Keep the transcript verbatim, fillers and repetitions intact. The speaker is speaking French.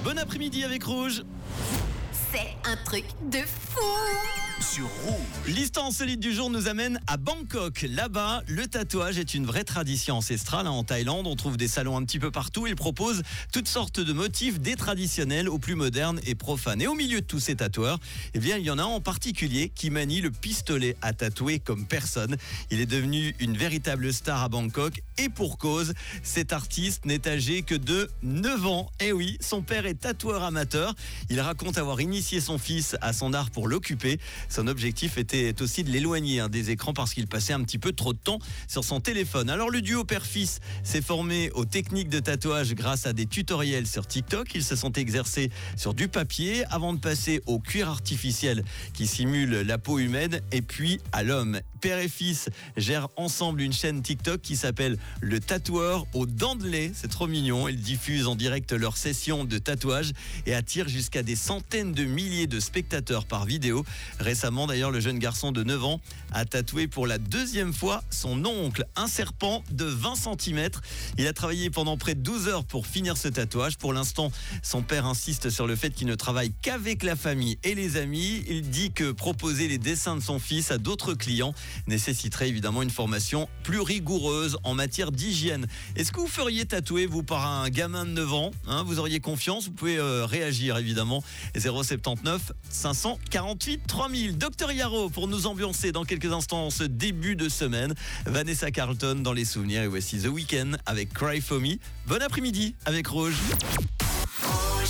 Bon après-midi avec Rouge. C'est un truc de fou. Sur Rouge. L'histoire insolite du jour nous amène à Bangkok. Là-bas, le tatouage est une vraie tradition ancestrale. En Thaïlande, on trouve des salons un petit peu partout. Ils proposent toutes sortes de motifs, des traditionnels aux plus modernes et profanes. Et au milieu de tous ces tatoueurs, eh bien, il y en a un en particulier qui manie le pistolet à tatouer comme personne. Il est devenu une véritable star à Bangkok. Et pour cause, cet artiste n'est âgé que de neuf ans. Eh oui, son père est tatoueur amateur. Il raconte avoir initié son fils à son art pour l'occuper. Son objectif était aussi de l'éloigner hein, des écrans parce qu'il passait un petit peu trop de temps sur son téléphone. Alors le duo père-fils s'est formé aux techniques de tatouage grâce à des tutoriels sur TikTok. Ils se sont exercés sur du papier avant de passer au cuir artificiel qui simule la peau humaine et puis à l'homme. Père et fils gèrent ensemble une chaîne TikTok qui s'appelle Le Tatoueur aux dents de lait. C'est trop mignon. Ils diffusent en direct leurs sessions de tatouage et attirent jusqu'à des centaines de milliers de spectateurs par vidéo. Récemment, d'ailleurs, le jeune garçon de neuf ans a tatoué pour la deuxième fois son oncle, un serpent de vingt centimètres. Il a travaillé pendant près de douze heures pour finir ce tatouage. Pour l'instant, son père insiste sur le fait qu'il ne travaille qu'avec la famille et les amis. Il dit que proposer les dessins de son fils à d'autres clients nécessiterait évidemment une formation plus rigoureuse en matière d'hygiène. Est-ce que vous feriez tatouer, vous, par un gamin de neuf ans hein, vous auriez confiance? Vous pouvez euh, réagir, évidemment. zéro sept neuf cinq cent quarante-huit trois mille. Docteur Yaro pour nous ambiancer dans quelques instants ce début de semaine. Vanessa Carlton dans les souvenirs et voici The Weeknd avec Cry For Me. Bon après-midi avec Rouge.